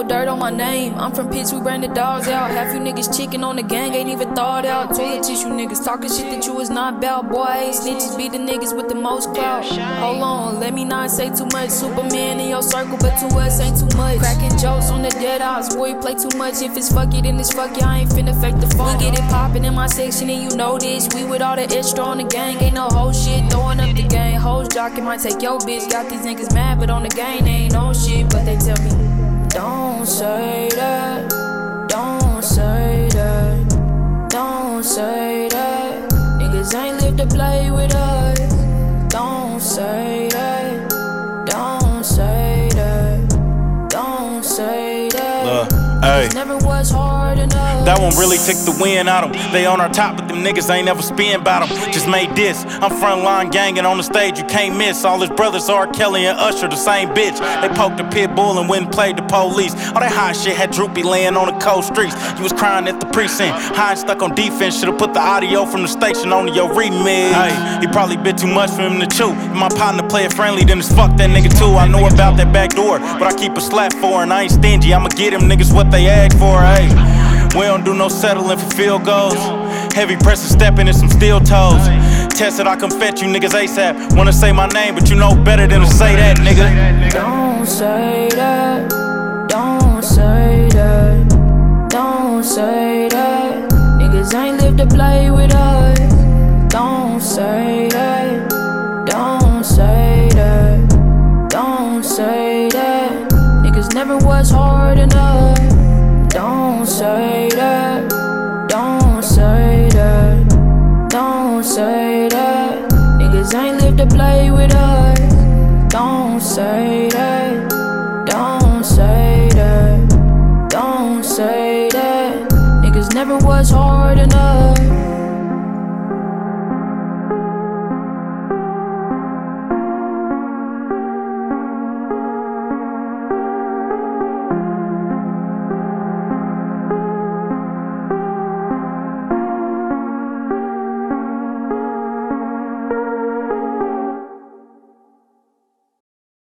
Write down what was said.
dirt on my name. I'm from Pitts, we bring the dogs out. Half you niggas chicken on the gang, ain't even thought out. Toilet tissue niggas talking shit that you was not about. Boy, I ain't snitches, be the niggas with the most clout. Hold on, let me not say too much. Superman in your circle, but to us ain't too much. Cracking jokes on the dead eyes, boy, you play too much. If it's fuck it, then it's fuck it, I ain't finna fake the phone. We get it poppin' in my section and you know this. We with all the extra on the gang, ain't no whole shit. Throwing up the gang, hoes jockin' might take your bitch. Got these niggas mad, but on the gang they ain't no shit. But they tell me, don't say that, don't say that, don't say that. Niggas ain't live to play with us. Don't say that, don't say that, don't say that. It never was hard enough. That one really took the wind out 'em. They on our top, but them niggas ain't never spin bout 'em. Just made this. I'm frontline gangin' on the stage, you can't miss. All his brothers, R. Kelly and Usher, the same bitch. They poked the pit bull and went and played the police. All that hot shit had Droopy laying on the cold streets. You was crying at the precinct, high and stuck on defense. Should've put the audio from the station on your remix. Hey, he probably bit too much for him to chew. If my partner play it friendly, then it's fuck that nigga too. I know about that back door, but I keep a slap for, and I ain't stingy. I'ma get them niggas what they ask for. Hey, we don't do no settling for field goals. Heavy pressing, stepping in some steel toes. Test it, I come fetch you niggas ASAP. Wanna say my name, but you know better than to say that, nigga. Don't say that, don't say that, don't say that. Niggas ain't live to play with us. Don't say that, don't say that, don't say that. Niggas never was hard enough. Don't say that.